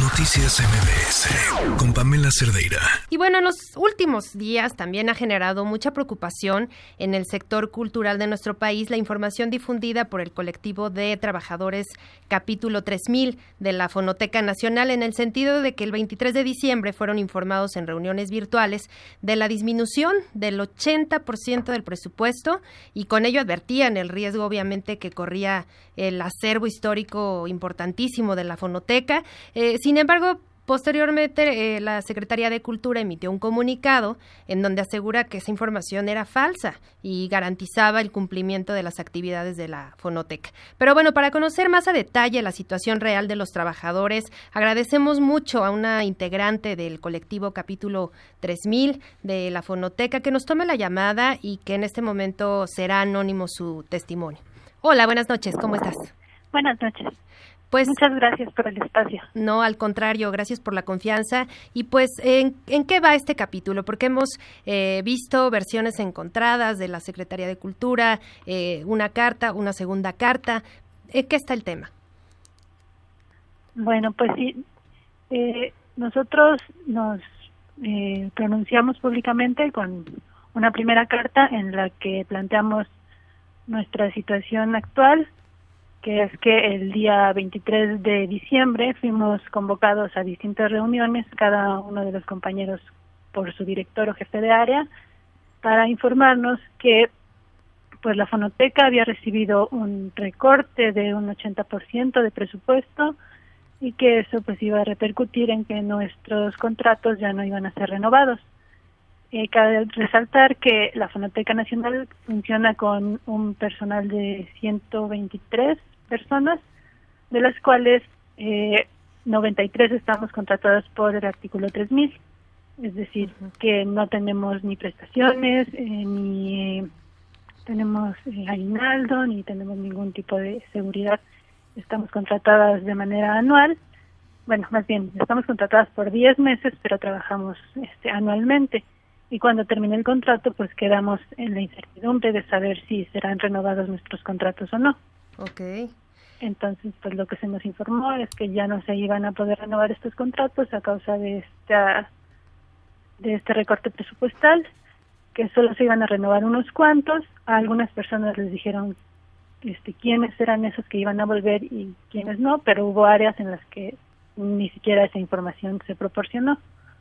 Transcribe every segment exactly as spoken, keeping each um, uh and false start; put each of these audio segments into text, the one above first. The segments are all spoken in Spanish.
Noticias M B S con Pamela Cerdeira. Y bueno, en los últimos días también ha generado mucha preocupación en el sector cultural de nuestro país la información difundida por el colectivo de trabajadores Capítulo tres mil de la Fonoteca Nacional, en el sentido de que el veintitrés de diciembre fueron informados en reuniones virtuales de la disminución del ochenta por ciento del presupuesto, y con ello advertían el riesgo obviamente que corría el acervo histórico importantísimo de la Fonoteca. Eh, sin embargo, posteriormente eh, la Secretaría de Cultura emitió un comunicado en donde asegura que esa información era falsa y garantizaba el cumplimiento de las actividades de la Fonoteca. Pero bueno, para conocer más a detalle la situación real de los trabajadores, agradecemos mucho a una integrante del colectivo Capítulo tres mil de la Fonoteca que nos tome la llamada y que en este momento será anónimo su testimonio. Hola, buenas noches, ¿cómo estás? Buenas noches. Pues, muchas gracias por el espacio. No, al contrario, gracias por la confianza. Y pues, ¿en, en qué va este capítulo? Porque hemos eh, visto versiones encontradas de la Secretaría de Cultura, eh, una carta, una segunda carta. ¿En qué está el tema? Bueno, pues sí, eh, nosotros nos eh, pronunciamos públicamente con una primera carta en la que planteamos nuestra situación actual, que es que el día veintitrés de diciembre fuimos convocados a distintas reuniones, cada uno de los compañeros por su director o jefe de área, para informarnos que pues la Fonoteca había recibido un recorte de un ochenta por ciento de presupuesto y que eso pues iba a repercutir en que nuestros contratos ya no iban a ser renovados. Eh, cabe resaltar que la Fonoteca Nacional funciona con un personal de ciento veintitrés personas, de las cuales eh, noventa y tres estamos contratadas por el artículo tres mil, es decir, uh-huh. que no tenemos ni prestaciones, eh, ni eh, tenemos eh, aguinaldo, ni tenemos ningún tipo de seguridad. Estamos contratadas de manera anual, bueno, más bien, estamos contratadas por diez meses, pero trabajamos este, anualmente. Y cuando termine el contrato, pues quedamos en la incertidumbre de saber si serán renovados nuestros contratos o no. Okay. Entonces, pues lo que se nos informó es que ya no se iban a poder renovar estos contratos a causa de esta de este recorte presupuestal, que solo se iban a renovar unos cuantos. A algunas personas les dijeron este quiénes eran esos que iban a volver y quiénes no, pero hubo áreas en las que ni siquiera esa información se proporcionó.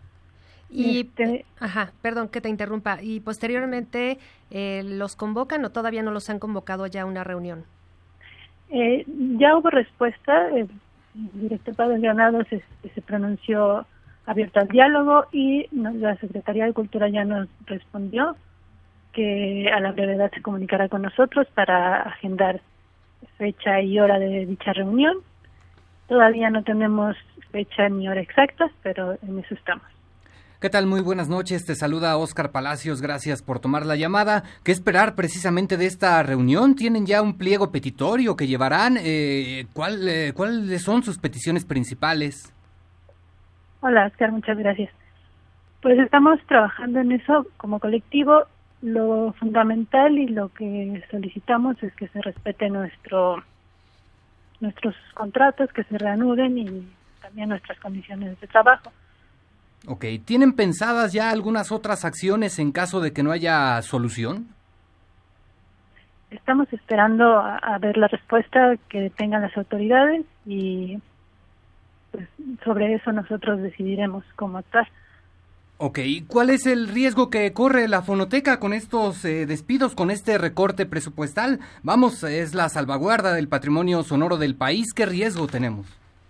Y, este, ajá, perdón que te interrumpa, y posteriormente eh, ¿los convocan o todavía no los han convocado ya a una reunión? Eh, ya hubo respuesta, el director Pablo Granados se, se pronunció abierto al diálogo y no, la Secretaría de Cultura ya nos respondió que a la brevedad se comunicará con nosotros para agendar fecha y hora de dicha reunión. Todavía no tenemos fecha ni hora exactas, pero en eso estamos. ¿Qué tal? Muy buenas noches, te saluda Óscar Palacios, gracias por tomar la llamada. ¿Qué esperar precisamente de esta reunión? ¿Tienen ya un pliego petitorio que llevarán? Eh, ¿cuál, eh, ¿Cuáles son sus peticiones principales? Hola, Óscar, muchas gracias. Pues estamos trabajando en eso como colectivo. Lo fundamental y lo que solicitamos es que se respete nuestro nuestros contratos, que se reanuden y también nuestras condiciones de trabajo. Ok, ¿tienen pensadas ya algunas otras acciones en caso de que no haya solución? Estamos esperando a, a ver la respuesta que tengan las autoridades y pues, sobre eso nosotros decidiremos cómo actuar. Ok, ¿cuál es el riesgo que corre la Fonoteca con estos eh, despidos, con este recorte presupuestal? Vamos, es la salvaguarda del patrimonio sonoro del país. ¿Qué riesgo tenemos?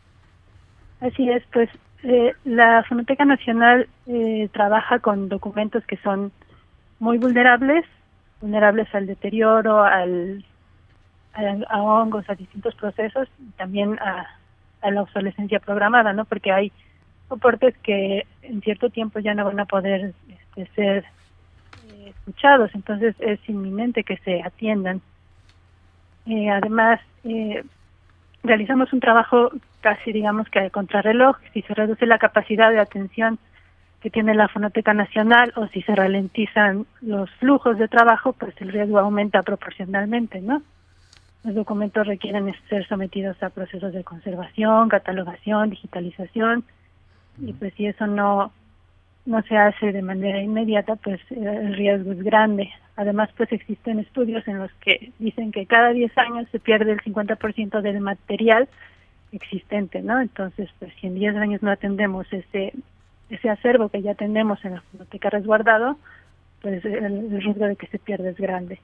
Así es, pues eh, la Fonoteca Nacional eh, trabaja con documentos que son muy vulnerables, vulnerables al deterioro, al, al a hongos, a distintos procesos, y también a, a la obsolescencia programada, ¿no? Porque hay soportes que en cierto tiempo ya no van a poder este, ser eh, escuchados, entonces es inminente que se atiendan. Eh, además, eh, realizamos un trabajo casi, digamos, que a contrarreloj. Si se reduce la capacidad de atención que tiene la Fonoteca Nacional o si se ralentizan los flujos de trabajo, pues el riesgo aumenta proporcionalmente, ¿no? los documentos requieren ser sometidos a procesos de conservación, catalogación, digitalización, y pues si eso no no se hace de manera inmediata, pues el riesgo es grande. Además, pues existen estudios en los que dicen que cada diez años se pierde el cincuenta por ciento del material existente, ¿no? Entonces, pues si en diez años no atendemos ese ese acervo que ya tenemos en la fonoteca resguardado, pues el, el riesgo de que se pierda es grande.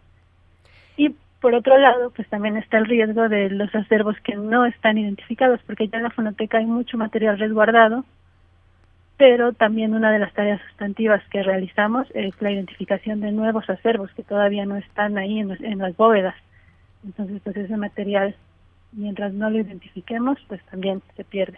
Y por otro lado, pues también está el riesgo de los acervos que no están identificados, porque ya en la fonoteca hay mucho material resguardado, pero también una de las tareas sustantivas que realizamos es la identificación de nuevos acervos que todavía no están ahí en, en las bóvedas. Entonces, pues ese material, mientras no lo identifiquemos, pues también se pierde.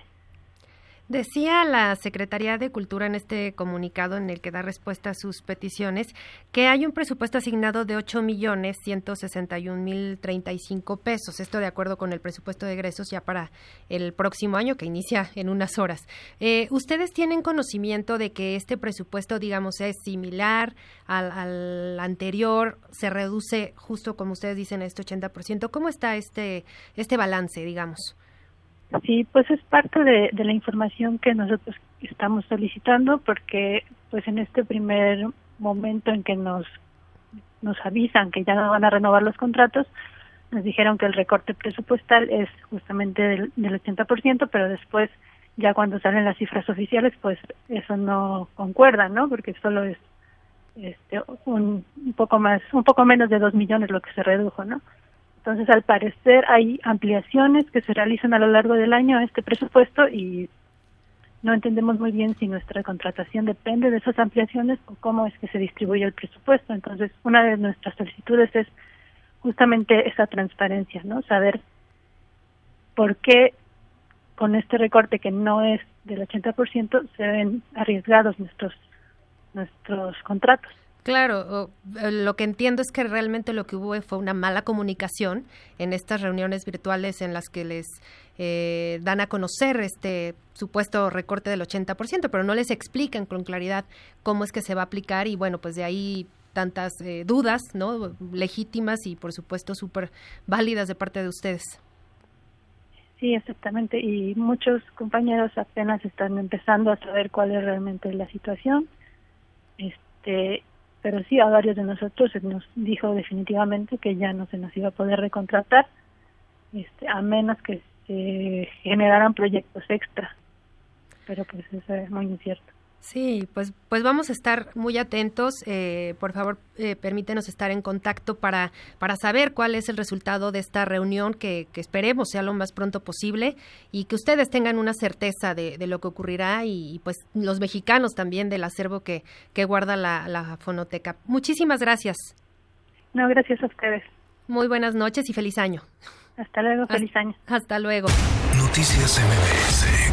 Decía la Secretaría de Cultura en este comunicado en el que da respuesta a sus peticiones que hay un presupuesto asignado de ocho millones ciento sesenta y un mil treinta y cinco pesos, esto de acuerdo con el presupuesto de egresos ya para el próximo año que inicia en unas horas. Eh, ¿Ustedes tienen conocimiento de que este presupuesto, digamos, es similar al, al anterior, se reduce justo como ustedes dicen este ochenta por ciento? ¿Cómo está este, este balance, digamos? Sí, pues es parte de, de la información que nosotros estamos solicitando, porque pues en este primer momento en que nos nos avisan que ya no van a renovar los contratos, nos dijeron que el recorte presupuestal es justamente del, del ochenta por ciento, pero después ya cuando salen las cifras oficiales, pues eso no concuerda, ¿no? Porque solo es este un, un poco más, un poco menos de dos millones lo que se redujo, ¿no? Entonces, al parecer, hay ampliaciones que se realizan a lo largo del año a este presupuesto y no entendemos muy bien si nuestra contratación depende de esas ampliaciones o cómo es que se distribuye el presupuesto. Entonces, una de nuestras solicitudes es justamente esa transparencia, ¿no? Saber por qué con este recorte que no es del ochenta por ciento se ven arriesgados nuestros nuestros contratos. Claro, lo que entiendo es que realmente lo que hubo fue una mala comunicación en estas reuniones virtuales en las que les eh, dan a conocer este supuesto recorte del ochenta por ciento, pero no les explican con claridad cómo es que se va a aplicar y bueno, pues de ahí tantas eh, dudas, ¿no? Legítimas y por supuesto súper válidas de parte de ustedes. Sí, exactamente, y muchos compañeros apenas están empezando a saber cuál es realmente la situación. Este... Pero sí, a varios de nosotros se nos dijo definitivamente que ya no se nos iba a poder recontratar, este, a menos que se generaran proyectos extra. Pero pues eso es muy incierto. Sí, pues pues vamos a estar muy atentos. Eh, por favor, eh, permítenos estar en contacto para para saber cuál es el resultado de esta reunión que, que esperemos sea lo más pronto posible y que ustedes tengan una certeza de, de lo que ocurrirá y, y pues los mexicanos también del acervo que, que guarda la, la fonoteca. Muchísimas gracias. No, gracias a ustedes. Muy buenas noches y feliz año. Hasta luego, feliz año. Hasta luego. Noticias M B S.